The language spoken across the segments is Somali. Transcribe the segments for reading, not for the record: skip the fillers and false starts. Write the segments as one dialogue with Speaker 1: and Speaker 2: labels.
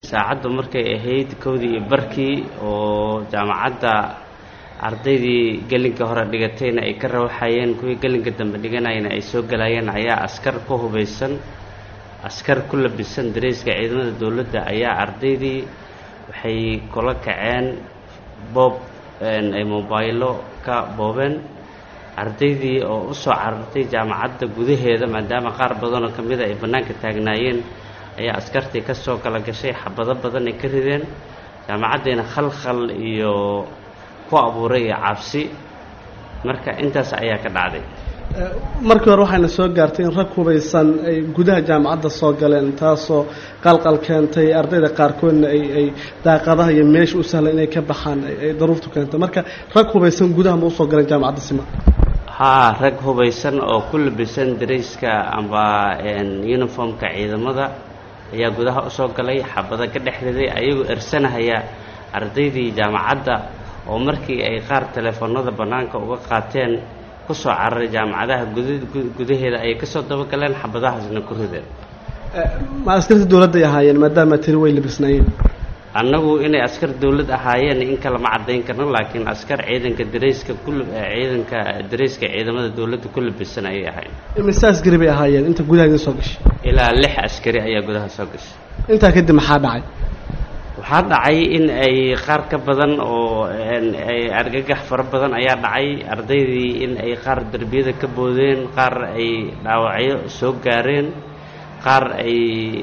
Speaker 1: saacaddu markay ahayd 1:00 oo jaamacadda ardaydii gelinka hore dhigatayna ay ka rawxayeen kuwii gelinka dambe dhiganayna ay soo galayeen ayaa askar ku hubeysan askar ku labisan dareeska ciidamada dawladda ayaa ardaydii waxay kula kaceen boob ay mobaylo ka boobeen ardaydii oo u soo carartay jaamacadda gudaheeda maadaama qaar badan oo kamid ah ay banaanka taagnaayeen ayaa askartii ka soo kala gashay xabado badan ay ka rideen jaamacaddeena khalkhal iyo ku abuuray cabsi marka intaas ayaa ka dhacday
Speaker 2: markii hore waxayna soo gaartay in rag hubeysan ay gudaha jaamacadda soo galeen taasoo qalqal keentay ardayda qaarkoodna ay daaqadaha iyo meesha u sahlan inay ka baxaan ay daruurtu keentay marka rag hubeysan gudaha ma u soo galeen jaamacadda sima
Speaker 1: haa rag hubeysan oo ku labisan dareyska amba uniformka ciidamada ayaa gudaha u soo galay xabada ka dhexriday ayagoo ersanahaya ardaydii jaamacadda oo markii ay qaar telefoonada banaanka uga qaateen ku soo cararay jaamacadaha gudaheeda ay ka soo dabagaleen xabadahaasna ku rideen
Speaker 2: ma askarta dawladda ay ahaayeen maadaama tiri way labisnaayeen
Speaker 1: annagu inay askar dawlad ahaayeen in kala ma caddayn karno laakiin askar ciidanka dareyska ciidanka dareyska ciidamada dawladda ku labisan ayay ahaayeen
Speaker 2: imise askari bay ahaayeen inta gudaha idin soo gashay
Speaker 1: ilaa 6 askari ayaa gudaha soo gashay
Speaker 2: intaa kadib maxaa dhacay
Speaker 1: waxaa dhacay in ay qaar ka badan oo ay argagax fara badan ayaa dhacay ardaydii in ay qaar darbiyada ka boodeen qaar ay dhaawacyo soo gaareen qaar ay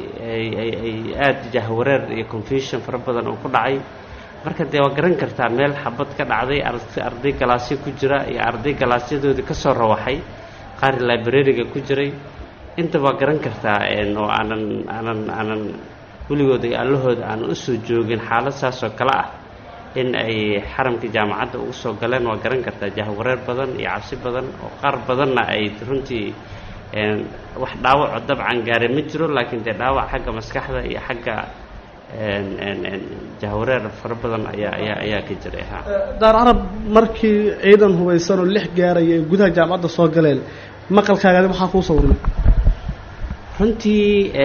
Speaker 1: aad jahwareer iyo confusion fara badan oo ku dhacay marka dee waa garan kartaa meel xabad ka dhacday arday galaasyo ku jira iyo arday galaasyadoodii ka soo rawaxay qaar librariga ku jiray inta waa garan kartaa oo aanan weligood iyo allahooda aan u soo joogin xaalad saas oo kale ah in ay xaramka jaamacadda ugu soo galeen waa garan kartaa jahwareer badan iyo cabsi badan oo qaar badanna ay runtii wax dhaawaco dabcan gaare ma jiro laakiin dee dhaawac xagga maskaxda iyo xagga jahwareer fara badan ayaa ka jiray
Speaker 2: daar carab markii ciidan hubeysan oo 6 gaaraya ay gudaha jaamacadda soo galeen maqalkaagaadi maxaa kuu sawirmay
Speaker 1: runtii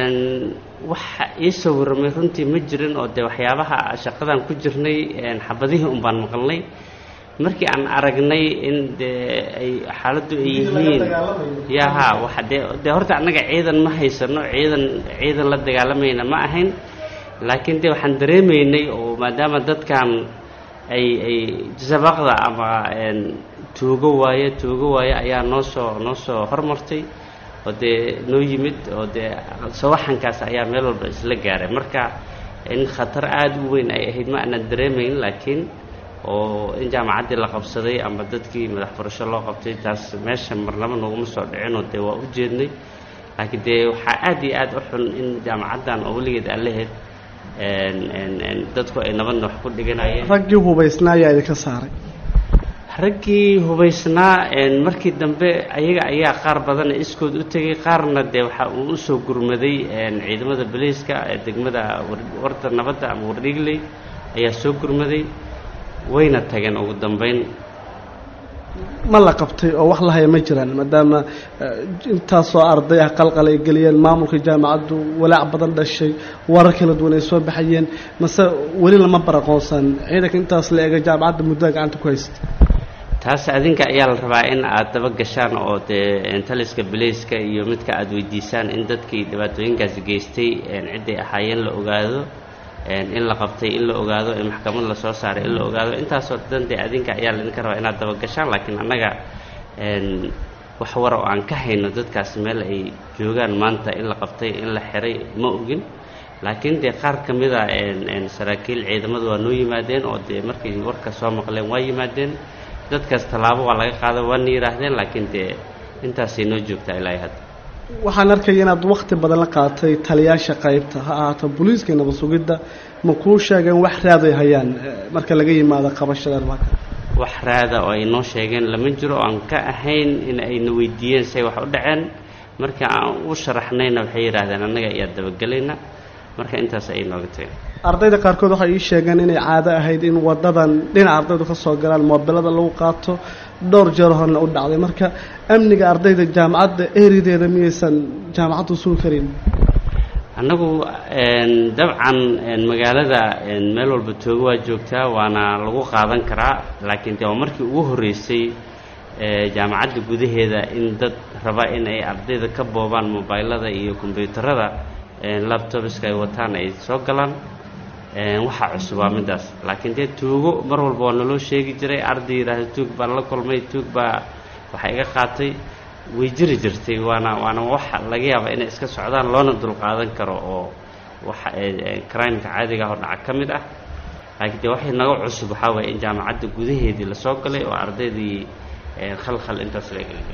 Speaker 1: waxa ii sawirmay runtii ma jirin oo dee waxyaabaha shaqadan ku jirnay xabadihii un baan maqalnay markii aan aragnay in dee ay xaaladdu ay yihiin yaha waxa dee horta annaga ciidan ma haysano ciidan la dagaalamayna ma ahayn laakiin dee waxaan dareemaynay oo maadaama dadkan ay sabaqda ama tuugo waaye ayaa noo soo hormartay oo dee noo yimid oo dee sawaxankaas ayaa meel walba isla gaaray marka in khatar aad u weyn ay ahayd ma aanan dareemayn laakiin oo in jaamacaddii la qabsaday ama dadkii madax furasho loo qabtay taas meesha marnaba nooguma soo dhicinoo dee waa u jeednay laakiin dee waxaa aad iyo aad u xun in jaamacaddan oo weligeed aan lahayd dadku ay nabadna wax ku dhiganayeen
Speaker 2: raggii hubaysnaa ayaa idinka saaray
Speaker 1: raggii hubaysnaa markii dambe ayaga ayaa qaar badan iskood u tegay qaarna dee waxa uu u soo gurmaday ciidamada booliiska ee degmada warda nabadda ama wardhigley ayaa soo gurmaday wayna tageen ugu dambeyn
Speaker 2: ma la qabtay oo wax la haya ma jiraan maadaama intaasoo arday ah qalqal ay geliyeen maamulka jaamacaddu walaac badan dhashay warar kala duwan ay soo baxayeen mase weli lama baraqoonsan ciidanka intaas la eega jaamacadda muddaa gacanta ku haystay
Speaker 1: taas adinka ayaa la rabaa in aad daba gashaan oo dee taliska bilayska iyo midka aad weydiisaan in dadkii dhibaatooyinkaasi geystay cidday ahaayeen la ogaado in la qabtay in la ogaado in maxkamad la soo saaray in la ogaado intaasoo dhan dee adinka ayaa laidinka rabaa inaad daba gashaan laakiin annaga wax war oo aan ka hayno dadkaasi meel ay joogaan maanta in la qabtay in la xiray ma ogin laakiin dee qaar ka mid a saraakiil ciidamadu waa noo yimaadeen oo dee markay warka soo maqleen waa yimaadeen dadkaas tallaabo waa laga qaada waana yidhaahdeen laakiin dee intaasay noo joogtaa ilaa hadda
Speaker 2: waxaan arkaya inaad waqti badan la qaatay taliyaasha qaybta ha ahaato booliiska iyo nabad sugidda ma kuu sheegeen wax raad ay hayaan marka laga yimaado qabashada armaaka
Speaker 1: wax raada oo ay noo sheegeen lama jiro oo aan ka ahayn in ayna weydiiyeen say wax u dhaceen marka aan u sharaxnayna waxay yidhaahdeen annaga ayaa dabagelayna marka intaas ayay nooga tageen
Speaker 2: ardayda qaarkood waxay ii sheegeen inay caado ahayd in wadadan dhinaca ardaydu ka soo galaan moobilada lagu qaato dhowr jeer horna u dhacday marka amniga ardayda jaamacadda eerideeda miyaysan jaamacaddu sugi karin
Speaker 1: annagu dabcan magaalada meel walba toogo waa joogtaa waana lagu qaadan karaa laakiin dee waa markii ugu horreysay jaamacadda gudaheeda in dad raba in ay ardayda ka boobaan mobaylada iyo kombiyuutarada laptopska ay wataan ay soo galaan waxaa cusubaa midaas laakiin dee tuugo mar walba waa naloo sheegi jiray arday yidhaahda tuug baan la kulmay tuug baa waxa iga qaatay way jiri jirtay waana wax laga yaaba inay iska socdaan loona dulqaadan karo oo waxa crimeka caadiga ah oo dhaca ka mid ah laakiin dee waxay naga cusub waxaa waaya in jaamacadda gudaheedii lasoo galay oo ardaydii khalkhal intaas laga